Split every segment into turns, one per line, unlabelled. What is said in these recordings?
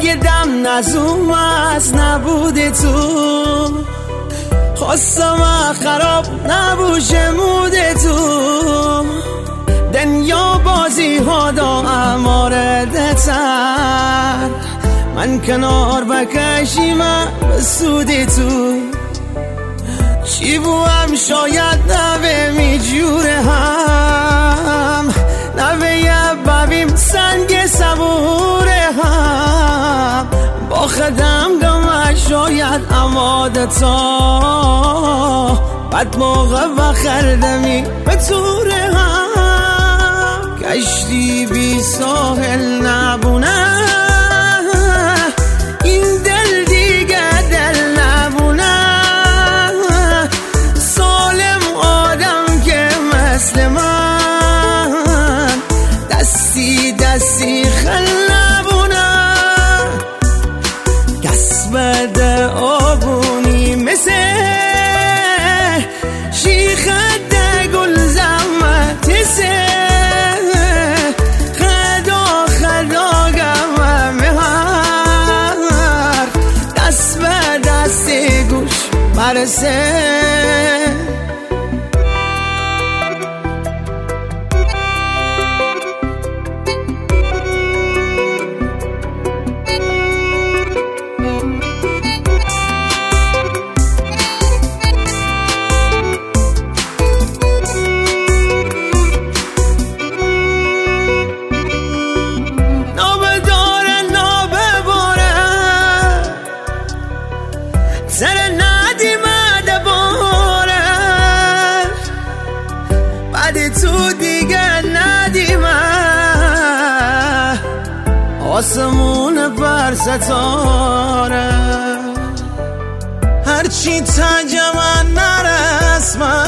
اگه دم نزوم از نبود تو خواستم خراب نبوشه مود تو دنیا بازی ها دا امارده تر من کنار بکشیم به سود تو چی بوام شاید نوه می جوره هم نوه یه ببیم سنگ صبوره هم با خدم گمه شاید اماده تا بد موقع و خردمی به توره هم کشتی بی ساحل نبونه این دل دیگه دل نبونه سالم آدم که مثل من دستی دستی خل نبونه دست بده آبونی مثل شیخ ده گل زمت سه خدا خدا گمه هر دست به دست گوش برسه سر ندیمه دباره بعد تو دیگه ندیمه آسمون پر ستاره هرچی تنجم نرسمه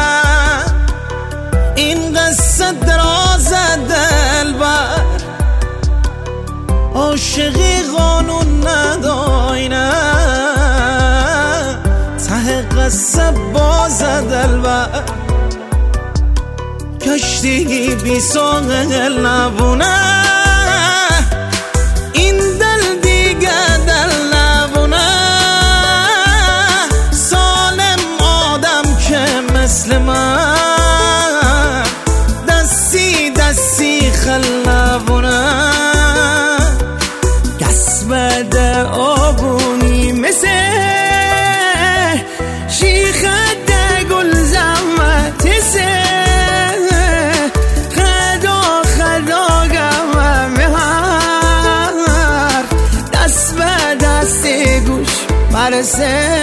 این قصه دراز دل بر عاشقی قانون نداینه قصه باز دلبر کشتی بی ساحل نبونه این دل دیگه دل نبونه سالم آدم که مثل من دستی دستی خل نبونه دست بده آبونی مثل شیخ ده گل زمت سه خدا خدا گمه هر دست به دست گوش برسه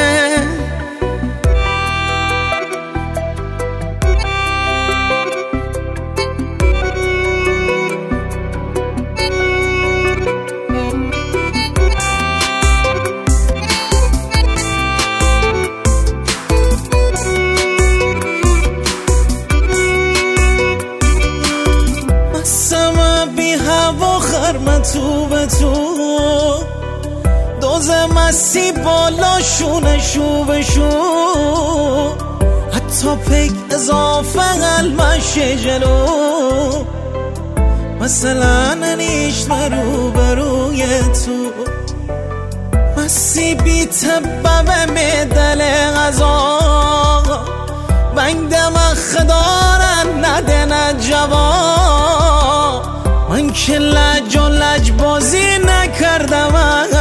تو به تو دوز مستی بالا شونه شو به شو حتی پک اضافه قلبش جلو مثلا نیشت رو بروی تو مستی بی تبه میدل غذا بنگ دمخ دارن ندن جواب من که لج و لج بازی نکردم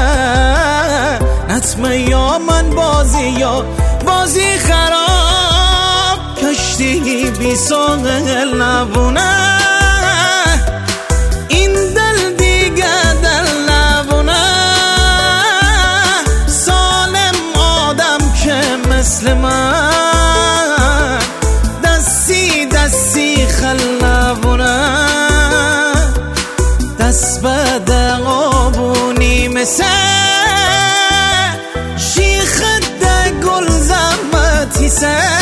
نتمه یا من بازی یا بازی خراب کشتی بی ساحل نبونه این دل دیگه دل نبونه سالم آدم که مثل من دستی دستی خل نبونه دست بده آبونی مثل شیخ ده گل زمتی سه